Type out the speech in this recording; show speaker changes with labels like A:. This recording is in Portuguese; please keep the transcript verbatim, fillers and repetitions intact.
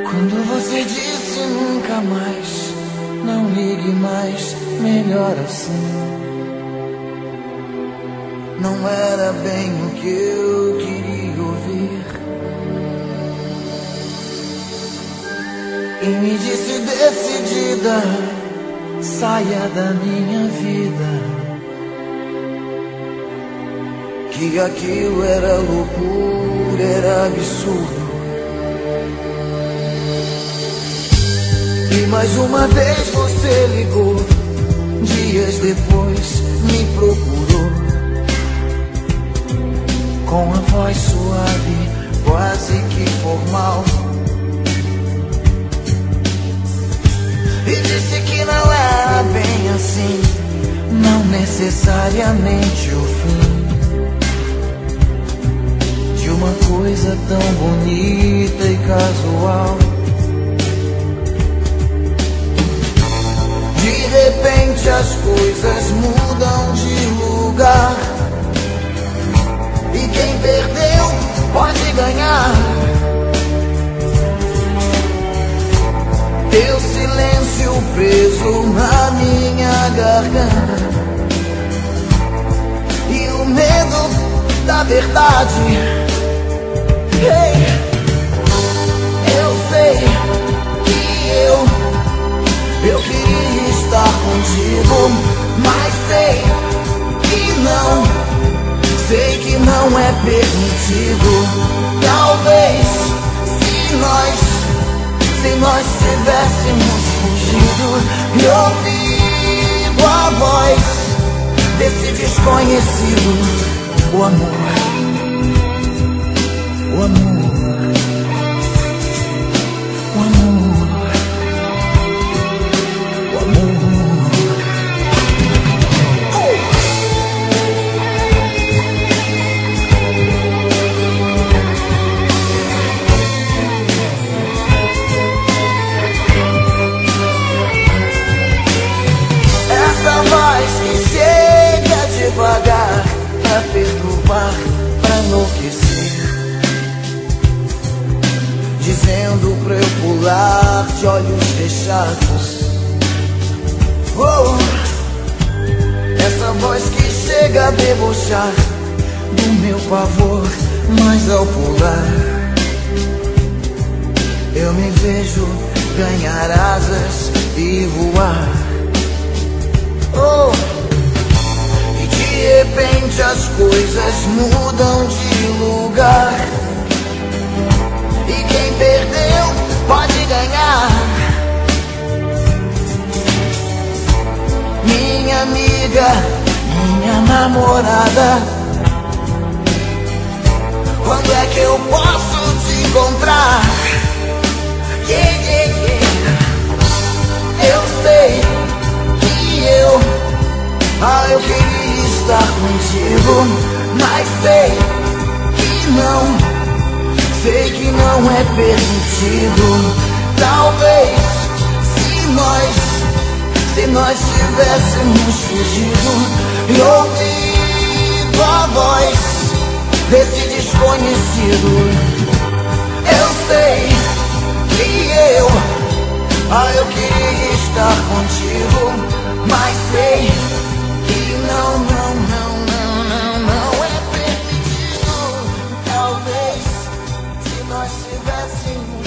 A: Quando você disse nunca mais, não ligue mais, melhor assim. Não era bem o que eu queria ouvir. E me disse decidida, saia da minha vida, que aquilo era loucura, era absurdo. E mais uma vez você ligou, dias depois me procurou, com a voz suave, quase que formal, e disse que não era bem assim, não necessariamente o fim de uma coisa tão bonita e casual. De repente as coisas mudam de lugar, e quem perdeu pode ganhar. Teu silêncio preso na minha garganta, e o medo da verdade. Hey, eu sei que eu Eu queria estar contigo, mas sei que não, sei que não é permitido. Talvez se nós, se nós tivéssemos fugido e ouvido a voz desse desconhecido, o amor, o amor. Devagar, pra perturbar, pra enlouquecer, dizendo pra eu pular de olhos fechados. Oh, essa voz que chega a debochar do meu pavor, mas ao pular eu me vejo ganhar asas e voar. Oh, de repente as coisas mudam de lugar, e quem perdeu pode ganhar. Minha amiga, minha namorada, quando é que eu posso te encontrar? Yeah, yeah, yeah. Eu sei que eu, ah, eu queria estar contigo, mas sei que não, sei que não é permitido. Talvez se nós, se nós tivéssemos fugido e ouvido a voz desse desconhecido, eu sei que eu, ah, eu queria estar contigo, mas sei que não, não, não, não, não, não é permitido. Talvez se nós tivéssemos